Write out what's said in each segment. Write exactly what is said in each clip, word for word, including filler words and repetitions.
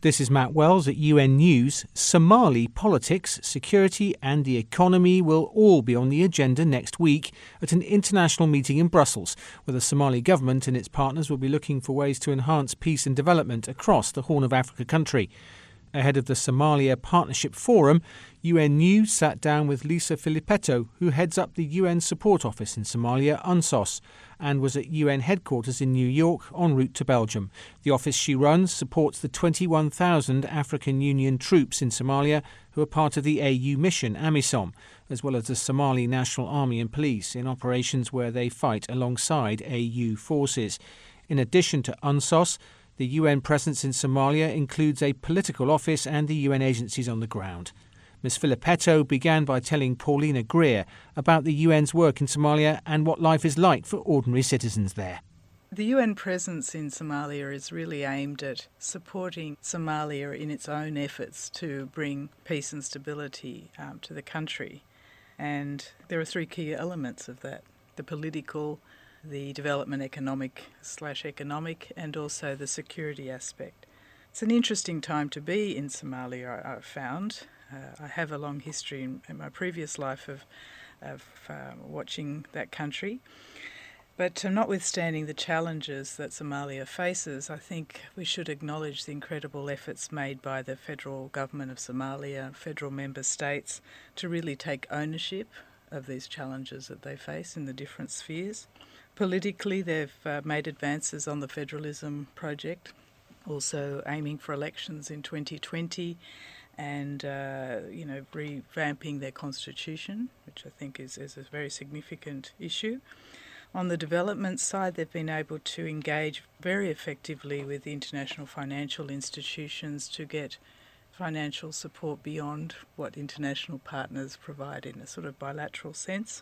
This is Matt Wells at U N News. Somali politics, security and the economy will all be on the agenda next week at an international meeting in Brussels, where the Somali government and its partners will be looking for ways to enhance peace and development across the Horn of Africa country. Ahead of the Somalia Partnership Forum, U N News sat down with Lisa Filippetto, who heads up the U N Support Office in Somalia, UNSOS, and was at U N headquarters in New York en route to Belgium. The office she runs supports the twenty-one thousand African Union troops in Somalia who are part of the A U mission, AMISOM, as well as the Somali National Army and Police in operations where they fight alongside A U forces. In addition to UNSOS, the U N presence in Somalia includes a political office and the U N agencies on the ground. Miz Filippetto began by telling Paulina Greer about the U N's work in Somalia and what life is like for ordinary citizens there. The U N presence in Somalia is really aimed at supporting Somalia in its own efforts to bring peace and stability um, to the country. And there are three key elements of that: the political, the development economic slash economic, and also the security aspect. It's an interesting time to be in Somalia, I've found. Uh, I have a long history in, in my previous life of, of uh, watching that country. But uh, notwithstanding the challenges that Somalia faces, I think we should acknowledge the incredible efforts made by the federal government of Somalia, federal member states, to really take ownership of these challenges that they face in the different spheres. Politically, they've uh, made advances on the federalism project, also aiming for elections in twenty twenty and, uh, you know, revamping their constitution, which I think is, is a very significant issue. On the development side, they've been able to engage very effectively with international financial institutions to get financial support beyond what international partners provide in a sort of bilateral sense.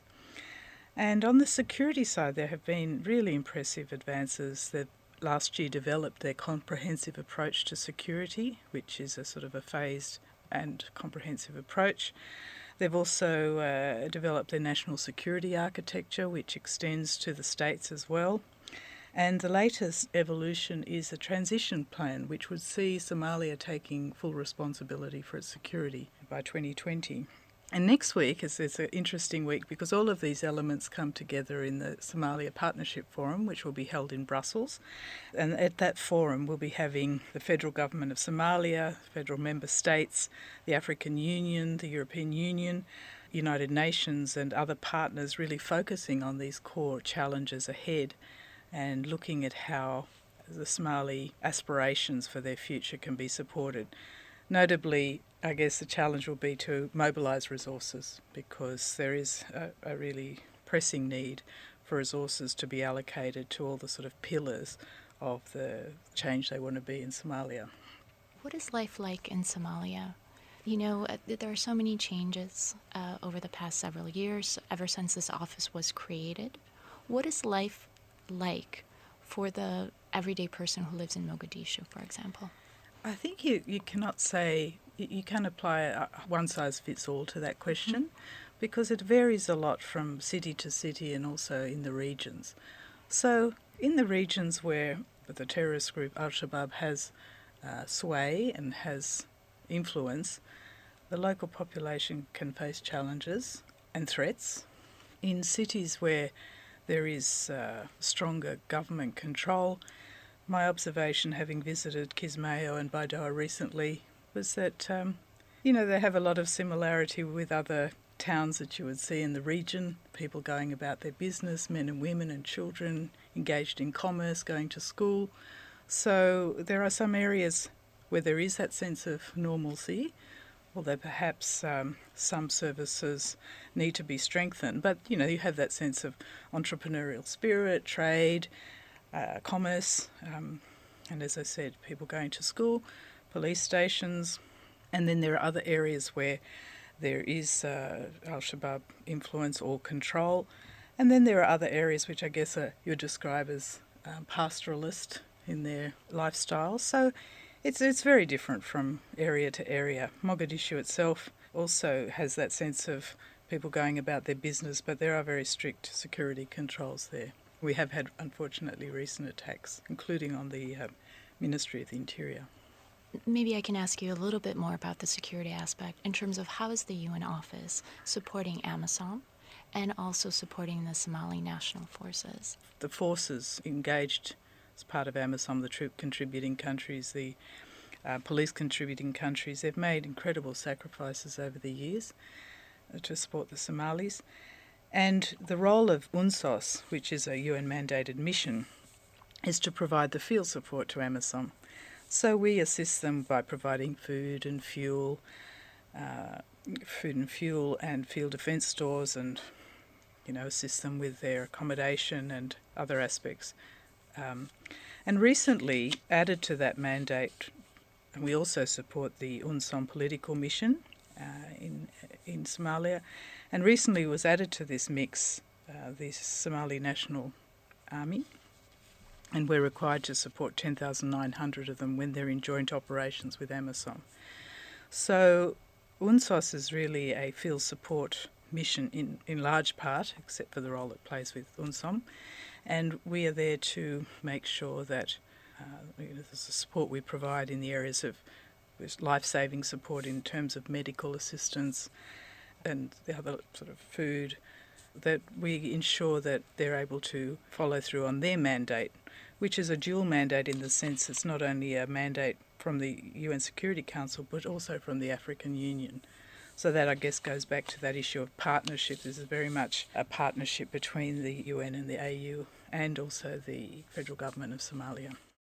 And on the security side, there have been really impressive advances. They've last year developed their comprehensive approach to security, which is a sort of a phased and comprehensive approach. They've also uh, developed their national security architecture, which extends to the states as well. And the latest evolution is a transition plan, which would see Somalia taking full responsibility for its security by twenty twenty. And next week is, is an interesting week because all of these elements come together in the Somalia Partnership Forum, which will be held in Brussels. And at that forum, we'll be having the federal government of Somalia, federal member states, the African Union, the European Union, United Nations and other partners really focusing on these core challenges ahead and looking at how the Somali aspirations for their future can be supported. Notably, I guess the challenge will be to mobilise resources because there is a, a really pressing need for resources to be allocated to all the sort of pillars of the change they want to be in Somalia. What is life like in Somalia? You know, there are so many changes uh, over the past several years, ever since this office was created. What is life like for the everyday person who lives in Mogadishu, for example? I think you, you cannot say, you, you can't apply a one-size-fits-all to that question mm-hmm. because it varies a lot from city to city and also in the regions. So in the regions where the terrorist group Al-Shabaab has uh, sway and has influence, the local population can face challenges and threats. In cities where there is uh, stronger government control, my observation, having visited Kismayo and Baidoa recently, was that, um, you know, they have a lot of similarity with other towns that you would see in the region, people going about their business, men and women and children engaged in commerce, going to school. So there are some areas where there is that sense of normalcy, although perhaps um, some services need to be strengthened. But, you know, you have that sense of entrepreneurial spirit, trade, Uh, commerce, um, and as I said, people going to school, police stations, and then there are other areas where there is uh, Al-Shabaab influence or control, and then there are other areas which I guess are, you would describe as um, pastoralist in their lifestyle. So it's it's very different from area to area. Mogadishu itself also has that sense of people going about their business, but there are very strict security controls there. We have had, unfortunately, recent attacks, including on the uh, Ministry of the Interior. maybe I can ask you a little bit more about the security aspect in terms of how is the U N office supporting AMISOM and also supporting the Somali National Forces? The forces engaged as part of AMISOM, the troop contributing countries, the uh, police contributing countries, they've made incredible sacrifices over the years uh, to support the Somalis. And the role of UNSOS, which is a U N-mandated mission, is to provide the field support to AMISOM. So we assist them by providing food and fuel, uh, food and fuel and field defence stores, and you know assist them with their accommodation and other aspects. Um, and recently added to that mandate, we also support the UNSOM political mission uh, in in Somalia, and recently was added to this mix uh, the Somali National Army. And we're required to support ten thousand nine hundred of them when they're in joint operations with AMISOM. So UNSOS is really a field support mission in, in large part, except for the role it plays with UNSOM. And we are there to make sure that uh, you know, the support we provide in the areas of life-saving support in terms of medical assistance and the other sort of food, that we ensure that they're able to follow through on their mandate, which is a dual mandate in the sense it's not only a mandate from the U N Security Council but also from the African Union. So that, I guess, goes back to that issue of partnership. This is very much a partnership between the U N and the A U and also the federal government of Somalia.